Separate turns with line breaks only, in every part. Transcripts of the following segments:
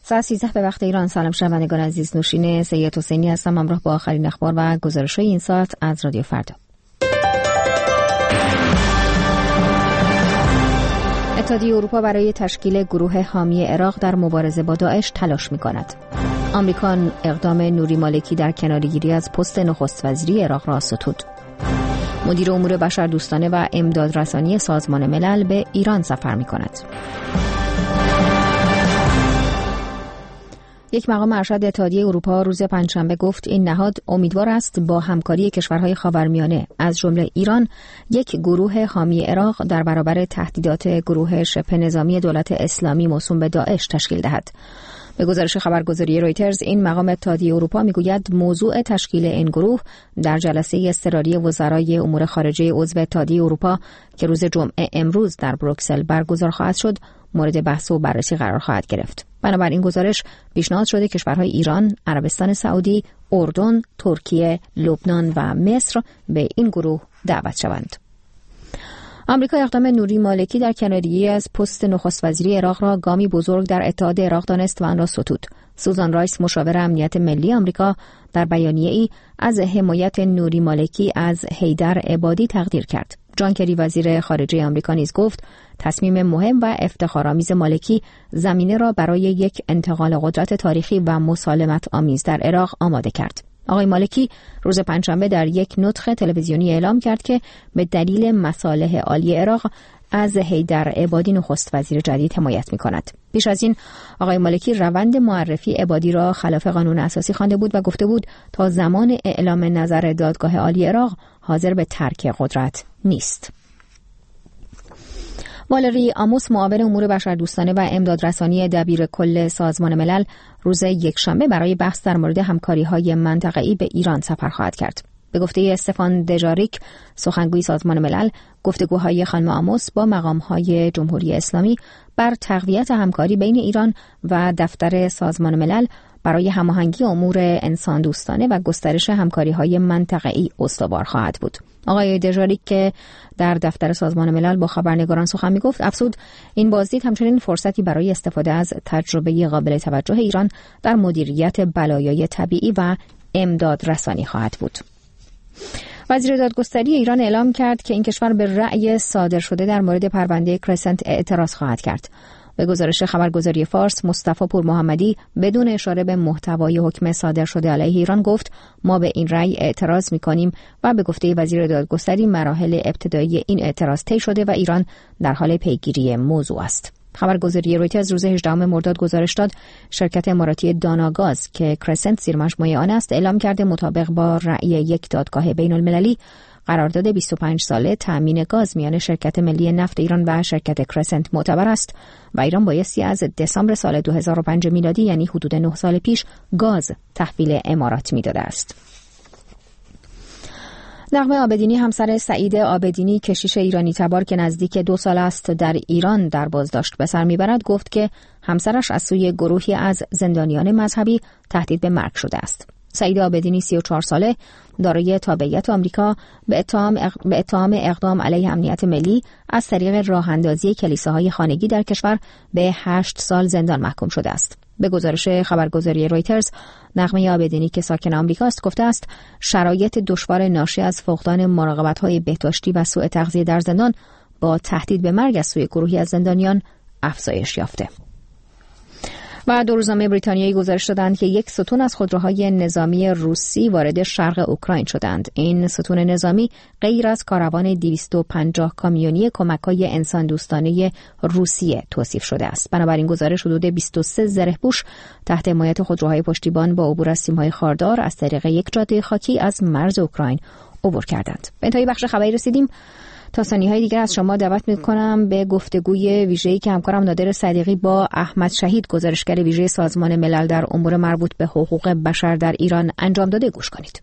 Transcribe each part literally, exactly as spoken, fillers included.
ساعت سیزده به وقت ایران. سلام شنوندگان عزیز، نوشین سید حسینی هستم همراه با آخرین اخبار و گزارش‌های این ساعت از رادیو فردا. اتحادیه اروپا برای تشکیل گروه حامی عراق در مبارزه با داعش تلاش می‌کند. آمریکا اقدام نوری مالکی در کناره‌گیری از پست نخست وزیری عراق را ستود. مدیر امور بشردوستانه و امدادرسانی سازمان ملل به ایران سفر می‌کند. یک مقام ارشد اتحادیه اروپا روز پنجشنبه گفت این نهاد امیدوار است با همکاری کشورهای خاورمیانه از جمله ایران یک گروه حامی عراق در برابر تهدیدات گروه شبه نظامی دولت اسلامی موسوم به داعش تشکیل دهد. به گزارش خبرگزاری رویترز این مقام اتحادیه اروپا میگوید موضوع تشکیل این گروه در جلسه اضطراری وزرای امور خارجه عضو اتحادیه اروپا که روز جمعه امروز در بروکسل برگزار خواهد شد مورد بحث و بررسی قرار خواهد گرفت. بنابراین گزارش پیشنهاد شده کشورهای ایران، عربستان سعودی، اردن، ترکیه، لبنان و مصر به این گروه دعوت شوند. آمریکا اقدام نوری مالکی در کناره‌گیری از پست نخست وزیری عراق را گامی بزرگ در اتحاد عراق دانست و آن را ستود. سوزان رایس مشاور امنیت ملی آمریکا در بیانیه‌ای از حمایت نوری مالکی از حیدر عبادی تقدیر کرد. جان کری وزیر خارجه آمریکا نیز گفت تصمیم مهم و افتخارآمیز مالکی زمینه را برای یک انتقال قدرت تاریخی و مسالمت آمیز در عراق آماده کرد. آقای مالکی روز پنجشنبه در یک نطق تلویزیونی اعلام کرد که به دلیل مصالح عالی عراق از حیدر عبادی نخست وزیر جدید حمایت می‌کند. پیش از این آقای مالکی روند معرفی عبادی را خلاف قانون اساسی خوانده بود و گفته بود تا زمان اعلام نظر دادگاه عالی عراق حاضر به ترک قدرت نیست. والری آموس معاون امور بشردوستانه و امدادرسانی دبیر کل سازمان ملل روز یکشنبه برای بحث در مورد همکاری‌های منطقه‌ای به ایران سفر خواهد کرد. به گفته استفان دژاریک سخنگوی سازمان ملل، گفتگوهای خانم آموس با مقام‌های جمهوری اسلامی بر تقویت همکاری بین ایران و دفتر سازمان ملل برای هماهنگی امور انسان دوستانه و گسترش همکاری‌های منطقه‌ای استوار خواهد بود. آقای دژاریک که در دفتر سازمان ملل با خبرنگاران سخن می‌گفت افزود این بازدید همچنین فرصتی برای استفاده از تجربه قابل توجه ایران در مدیریت بلایای طبیعی و امداد رسانی خواهد بود. وزیر دادگستری ایران اعلام کرد که این کشور به رأی صادر شده در مورد پرونده کرسنت اعتراض خواهد کرد. به گزارش خبرگزاری فارس، مصطفی پور محمدی بدون اشاره به محتوای حکم صادر شده علیه ایران گفت ما به این رأی اعتراض می‌کنیم و به گفته وزیر دادگستری مراحل ابتدایی این اعتراض طی شده و ایران در حال پیگیری موضوع است. خبرگزاری رویترز روز هجدهم مرداد گزارش داد شرکت اماراتی داناگاز که کرسنت زیر مجموعه آن است اعلام کرده مطابق با رأی یک دادگاه بین المللی قرارداد بیست و پنج ساله تأمین گاز میان شرکت ملی نفت ایران و شرکت کرسنت معتبر است و ایران بایستی از دسامبر سال دو هزار و پنج میلادی یعنی حدود نه سال پیش گاز تحویل امارات میداده است. نغمه عابدینی همسر سعید عابدینی کشیش ایرانی تبار که نزدیک دو سال است در ایران در بازداشت به سر میبرد گفت که همسرش از سوی گروهی از زندانیان مذهبی تهدید به مرگ شده است. سعید عابدینی سی و چهار ساله دارای تابعیت آمریکا به اتهام اق... به اتهام اقدام علیه امنیت ملی از طریق راه اندازی کلیساهای خانگی در کشور به هشت سال زندان محکوم شده است. به گزارش خبرگزاری رویترز، نغمه عابدینی که ساکن آمریکا است گفته است شرایط دشوار ناشی از فقدان مراقبت‌های بهداشتی و سوء تغذیه در زندان با تهدید به مرگ از سوی گروهی از زندانیان افزایش یافته. و دو روزنامه بریتانیایی گزارش دادند که یک ستون از خودروهای نظامی روسی وارد شرق اوکراین شدند. این ستون نظامی غیر از کاروان دویست و پنجاه کامیونی کمک‌های انسان دوستانه روسیه توصیف شده است. بنابراین گزارش حدود بیست و سه زره‌پوش تحت حمایت خودروهای پشتیبان با عبور از سیم‌های خاردار از طریق یک جاده خاکی از مرز اوکراین عبور کردند. به انتهای بخش خبری رسیدیم. تا ثانیه‌های دیگر از شما دعوت می‌کنم به گفتگوی ویژه‌ای که همکارم نادر صدیقی با احمد شهید گزارشگر ویژه سازمان ملل در امور مربوط به حقوق بشر در ایران انجام داده گوش کنید.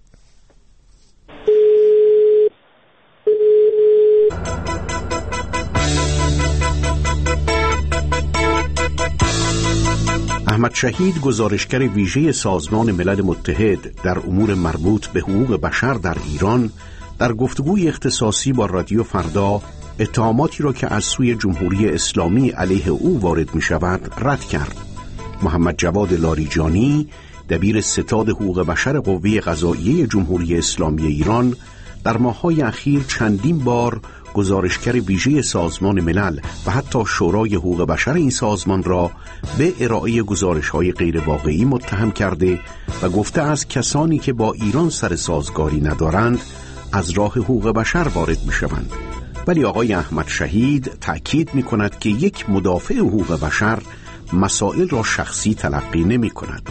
احمد شهید گزارشگر ویژه سازمان ملل متحد در امور مربوط به حقوق بشر در ایران در گفتگوی اختصاصی با رادیو فردا اتهاماتی را که از سوی جمهوری اسلامی علیه او وارد می شود رد کرد محمد جواد لاریجانی دبیر ستاد حقوق بشر قوه قضاییه جمهوری اسلامی ایران در ماه‌های اخیر چندین بار گزارشگر ویژه سازمان ملل و حتی شورای حقوق بشر این سازمان را به ارائه گزارش‌های غیر واقعی متهم کرده و گفته از کسانی که با ایران سر سازگاری ندارند از راه حقوق بشر وارد می‌شوند. ولی آقای احمد شهید تأکید می‌کند که یک مدافع حقوق بشر مسائل را شخصی تلقی نمی‌کند.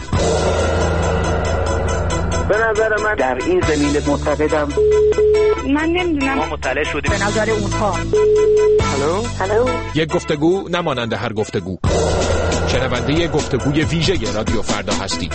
به نظر من در این زمینه معتقدم
من نمیدونم
ما مطلع شدیم
به نظر اونها.
هلو
هلو
یک گفتگو نمانند هر گفتگو. شنونده گفتگوی ویژه رادیو فردا هستید.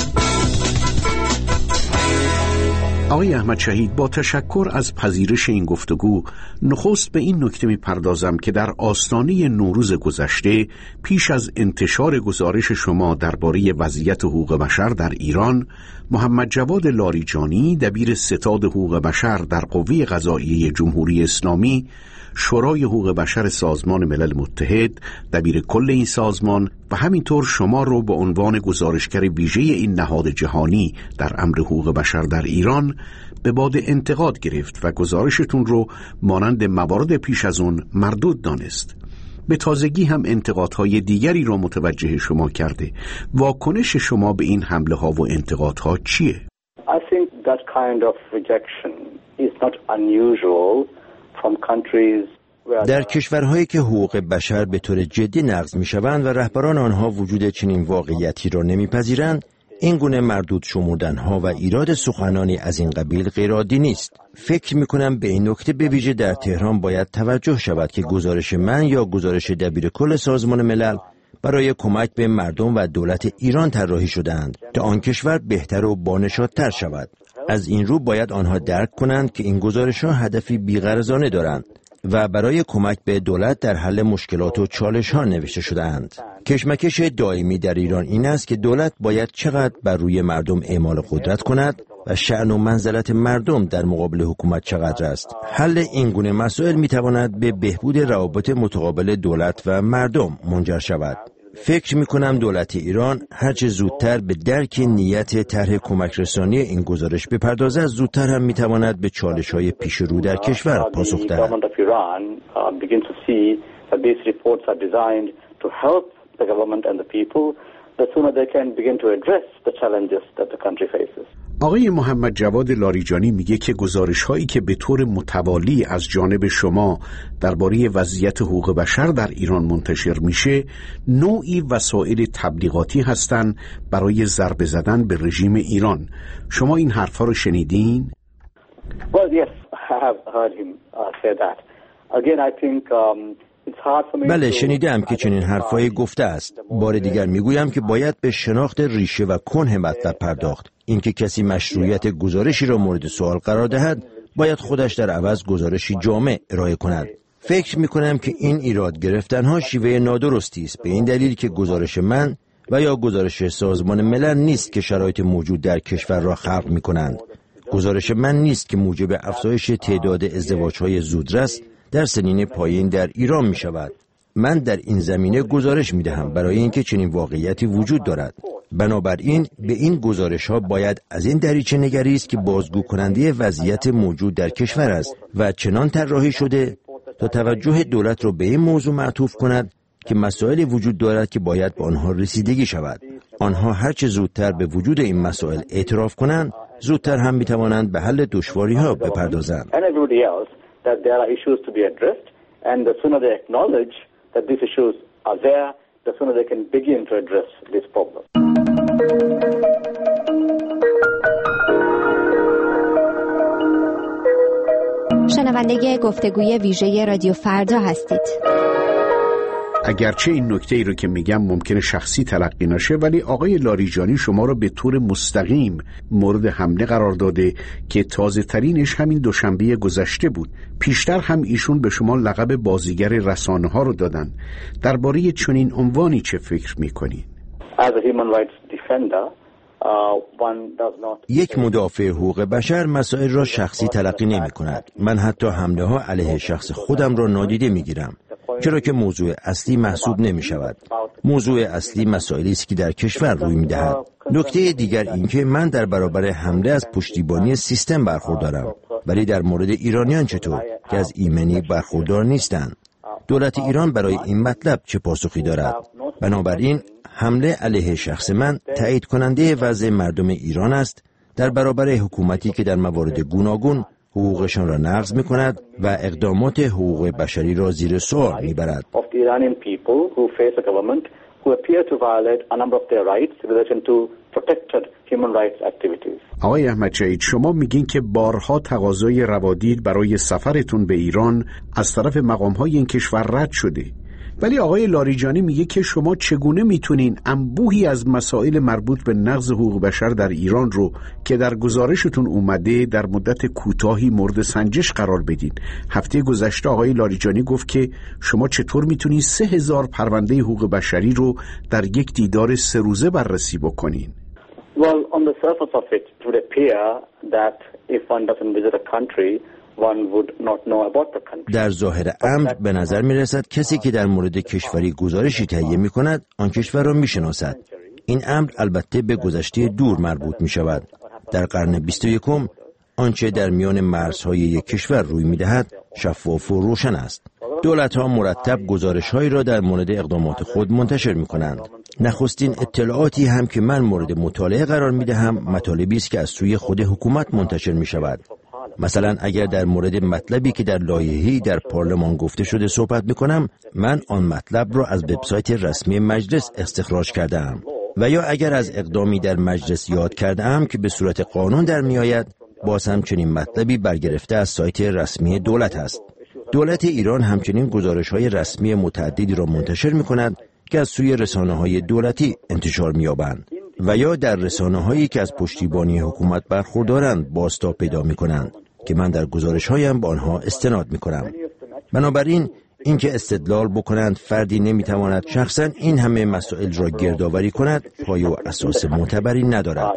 آقای احمد شهید، با تشکر از پذیرش این گفتگو نخست به این نکته می‌پردازم که در آستانه نوروز گذشته پیش از انتشار گزارش شما درباره وضعیت حقوق بشر در ایران، محمد جواد لاریجانی دبیر ستاد حقوق بشر در قوه قضاییه جمهوری اسلامی، شورای حقوق بشر سازمان ملل متحد، دبیر کل این سازمان و همینطور شما رو به عنوان گزارشگر ویژه این نهاد جهانی در امر حقوق بشر در ایران به باد انتقاد گرفت و گزارشتون رو مانند موارد پیش از اون مردود دانست. به تازگی هم انتقادهای دیگری رو متوجه شما کرده. واکنش شما به این حمله ها و انتقادها چیه؟
I think that kind of rejection is not unusual from countries where
در کشورهایی که حقوق بشر به طور جدی نقض می‌شوند و رهبران آنها وجود چنین واقعیتی را نمی‌پذیرند، این گونه مردود شمردنها و ایراد سخنانی از این قبیل غیرعادی نیست. فکر می‌کنم به این نکته به ویژه در تهران باید توجه شود که گزارش من یا گزارش دبیر کل سازمان ملل برای کمک به مردم و دولت ایران طراحی شده‌اند تا آن کشور بهتر و بانشادتر شود. از این رو باید آنها درک کنند که این گزارش‌ها هدفی بی‌غرضانه دارند و برای کمک به دولت در حل مشکلات و چالش‌ها نوشته شده‌اند. کشمکش دائمی در ایران این است که دولت باید چقدر بر روی مردم اعمال قدرت کند و شأن و منزلت مردم در مقابل حکومت چقدر است. حل این گونه مسائل می‌تواند به بهبود روابط متقابل دولت و مردم منجر شود. فکر می‌کنم دولت ایران هرچه زودتر به درک نیت طرح کمک رسانی این گزارش بپردازد، زودتر هم می‌تواند به چالش‌های پیش رو در کشور پاسخ دهد.
آقای محمد جواد لاریجانی میگه که گزارش هایی که به طور متوالی از جانب شما درباره وضعیت حقوق بشر در ایران منتشر میشه نوعی وسایل تبلیغاتی هستند برای ضربه زدن به رژیم ایران. شما این حرفا رو شنیدین؟
Well, yes, I have heard him uh, say that. Again, I think um,
بله، شنیدم که چنین حرفایی گفته است. بار دیگر میگویم که باید به شناخت ریشه و کنه مطلب پرداخت. اینکه کسی مشروعیت گزارشی را مورد سوال قرار دهد، باید خودش در عوض گزارشی جامع ارائه کند. فکر میکنم که این ایراد گرفتنها شیوه نادرستی است، به این دلیل که گزارش من و یا گزارش سازمان ملل نیست که شرایط موجود در کشور را خلق میکنند. گزارش من نیست که موجب افزایش تعداد ازدواج‌های زودرس در سنین پایین در ایران می شود. من در این زمینه گزارش می دهم برای اینکه چنین واقعیتی وجود دارد. بنابراین به این گزارش ها باید از این دریچه نگریست که بازگو کننده وضعیت موجود در کشور است و چنان طراحی شده تا توجه دولت را به این موضوع معطوف کند که مسائلی وجود دارد که باید به آنها رسیدگی شود. آنها هرچه زودتر به وجود این مسائل اعتراف کنند، زودتر هم می توانند به حل دشواری ها بپردازند.
that there are issues to be addressed, and the sooner they acknowledge that these issues are there, the sooner they can begin to address this problem.
شنونده گفتگوی ویژه رادیو فردا هستید.
اگرچه این نکته ای رو که میگم ممکنه شخصی تلقی نشه، ولی آقای لاریجانی شما رو به طور مستقیم مورد حمله قرار داده که تازه ترینش همین دوشنبه گذشته بود. پیشتر هم ایشون به شما لقب بازیگر رسانه ها رو دادن. درباره چنین عنوانی چه فکر میکنین؟
یک مدافع حقوق بشر مسائل را شخصی تلقی نمی کند. من حتی حمله ها علیه شخص خودم را نادیده می گیرم. چرا که موضوع اصلی محسوب نمی شود. موضوع اصلی مسائلی است که در کشور روی می دهد. نکته دیگر این که من در برابر حمله از پشتیبانی سیستم برخوردارم، ولی در مورد ایرانیان چطور که از ایمنی برخوردار نیستند؟ دولت ایران برای این مطلب چه پاسخی دارد؟ بنابراین حمله علیه شخص من تایید کننده وضع مردم ایران است در برابر حکومتی که در موارد گوناگون حقوقشان را نقض می کند و اقدامات حقوق بشری را زیر سوال می برد.
آقای احمد شهید، شما میگین که بارها تقاضای روادید برای سفرتون به ایران از طرف مقام‌های این کشور رد شده، ولی آقای لاریجانی میگه که شما چگونه میتونین انبوهی از مسائل مربوط به نقض حقوق بشر در ایران رو که در گزارشتون اومده در مدت کوتاهی مورد سنجش قرار بدین؟ هفته گذشته آقای لاریجانی گفت که شما چطور میتونین سه هزار پرونده حقوق بشری رو در یک دیدار سه روزه بررسی بکنین؟
Well, on the surface of it, it would appear that if one doesn't visit a country, one would not know about the country.
در ظاهر امر به نظر می رسد کسی که در مورد کشوری گزارشی تهیه می کند آن کشور را می شناسد. این امر البته به گذشته دور مربوط می شود. در قرن بیست و یکم آنچه در میان مرزهای یک کشور روی می دهد شفاف و روشن است. دولت‌ها مرتب گزارش‌هایی را در مورد اقدامات خود منتشر می‌کنند. نخستین اطلاعاتی هم که من مورد مطالعه قرار می‌دهم مطالبی است که از سوی خود حکومت منتشر می‌شود. مثلا اگر در مورد مطلبی که در لایحه‌ای در پارلمان گفته شده صحبت می‌کنم، من آن مطلب را از وبسایت رسمی مجلس استخراج کرده‌ام. و یا اگر از اقدامی در مجلس یاد کرده‌ام که به صورت قانون در می‌آید، باز هم چنین مطلبی برگرفته از سایت رسمی دولت است. دولت ایران همچنین گزارش‌های رسمی متعددی را منتشر می‌کند که از سوی رسانه‌های دولتی انتشار می‌یابند و یا در رسانه‌هایی که از پشتیبانی حکومت برخوردارند بازتاب پیدا می‌کنند که من در گزارش‌هایم به آنها استناد می‌کنم. بنابراین اینکه استدلال بکنند فردی نمی‌تواند شخصاً این همه مسائل را گردآوری کند پایه و اساس معتبری ندارد.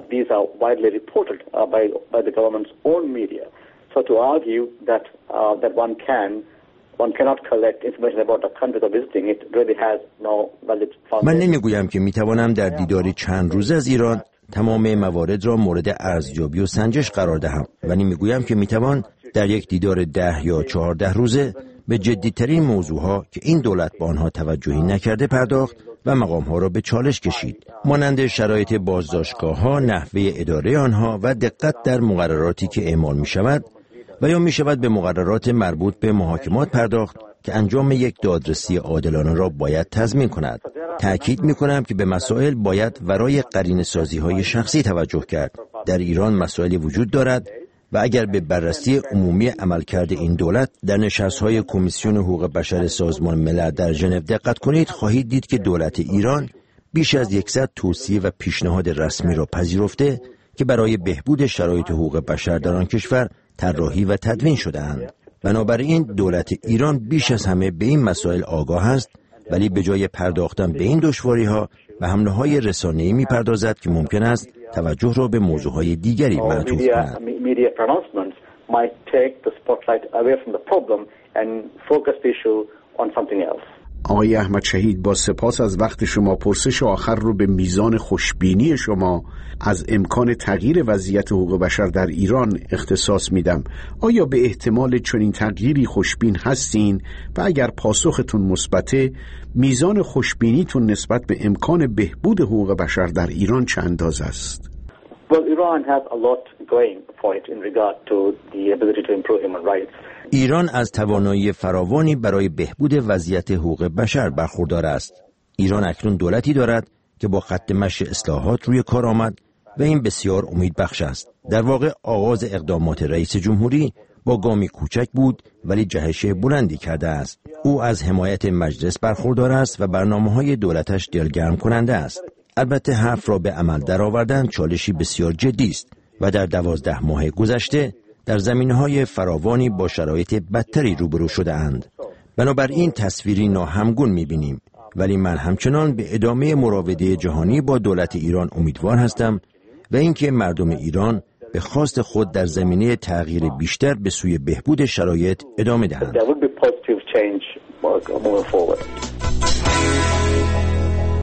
So to argue that uh, that one can one cannot collect information about a country or visiting it really has no valid foundation.
من نمیگویم که میتوانم در دیداری چند روزه از ایران تمام موارد را مورد ارزیابی و سنجش قرار دهم، ولی میگویم که میتوان در یک دیدار ده یا چهارده روزه به جدیترین موضوعها که این دولت با آنها توجهی نکرده پرداخت و مقامها را به چالش کشید، مانند شرایط بازداشتگاه‌ها، نحوه اداره آنها و دقت در مقرراتی که اعمال می‌شود و یا می‌شود به مقررات مربوط به محاکمات پرداخت که انجام یک دادرسی عادلانه را باید تضمین کند. تأکید می‌کنم که به مسائل باید ورای قرینه‌سازی‌های شخصی توجه کرد. در ایران مسائلی وجود دارد و اگر به بررسی عمومی عملکرد این دولت در نشست‌های کمیسیون حقوق بشر سازمان ملل در ژنو دقت کنید، خواهید دید که دولت ایران بیش از صد توصیه و پیشنهاد رسمی را پذیرفته که برای بهبود شرایط حقوق بشر در آن کشور طراحی و تدوین شده‌اند. بنابراین دولت ایران بیش از همه به این مسائل آگاه است، ولی به جای پرداختن به این دشواری‌ها و حمله‌های رسانه‌ای می‌پردازد که ممکن است توجه را به موضوعهای دیگری معطوف کند.
آقای احمد شهید، با سپاس از وقت شما، پرسش آخر رو به میزان خوشبینی شما از امکان تغییر وضعیت حقوق بشر در ایران اختصاص میدم. آیا به احتمال چنین تغییری خوشبین هستین و اگر پاسختون مثبته، میزان خوشبینیتون نسبت به امکان بهبود حقوق بشر در ایران چه اندازه است؟
Well, Iran has a lot going for it in regard to the ability to improve human rights.
ایران از توانایی فراوانی برای بهبود وضعیت حقوق بشر برخوردار است. ایران اکنون دولتی دارد که با خط مشی اصلاحات روی کار آمد و این بسیار امیدبخش است. در واقع آغاز اقدامات رئیس جمهوری با گامی کوچک بود ولی جهش بلندی کرده است. او از حمایت مجلس برخوردار است و برنامه‌های دولتش دلگرم کننده است. البته حرف را به عمل درآوردن چالشی بسیار جدی است و در دوازده ماه گذشته در زمینه‌های فراوانی با شرایط بدتری روبرو شده اند. بنابراین تصویری ناهمگون می‌بینیم، ولی من همچنان به ادامه مراوده جهانی با دولت ایران امیدوار هستم و اینکه مردم ایران به خواست خود در زمینه تغییر بیشتر به سوی بهبود شرایط ادامه دهند.
moving forward.